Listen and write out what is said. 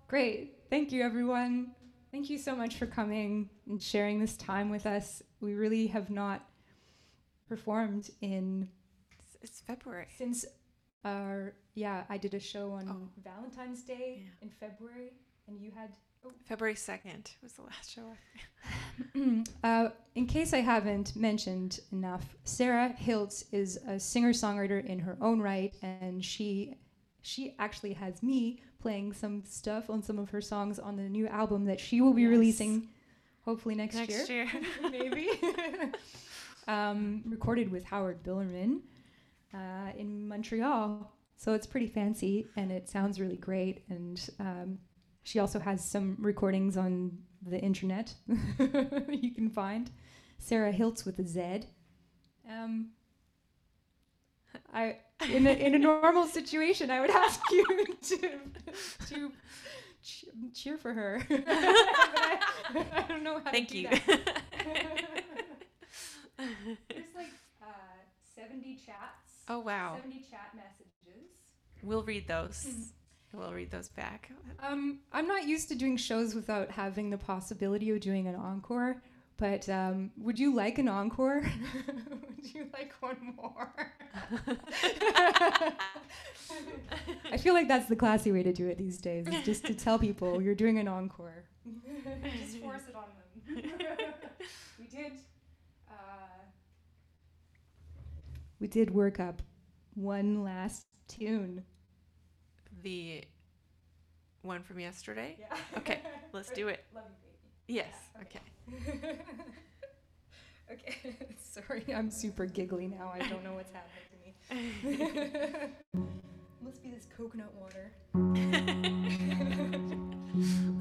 Great. Thank you, everyone. Thank you so much for coming and sharing this time with us. We really have not performed in It's February. since I did a show on Valentine's Day in February, and you had February 2nd was the last show. in case I haven't mentioned enough, Sarah Hiltz is a singer-songwriter in her own right, and she actually has me playing some stuff on some of her songs on the new album that she will be releasing hopefully next year. Maybe. Recorded with Howard Billerman in Montreal. So it's pretty fancy and it sounds really great. And she also has some recordings on the internet you can find. Sarah Hiltz with a Z. In a normal situation, I would ask you to cheer for her. But I don't know how Thank to do you. that. There's like 70 chats. Oh, wow. 70 chat messages. We'll read those. We'll read those back. I'm not used to doing shows without having the possibility of doing an encore. But would you like an encore? Would you like one more? I feel like that's the classy way to do it these days, is just to tell people you're doing an encore. Just force it on them. We did work up one last tune. The one from yesterday? Yeah. Okay, let's do it. Love you, baby. Yes, Yeah, okay. Okay, sorry, I'm super giggly now. I don't know what's happening to me. Must be this coconut water.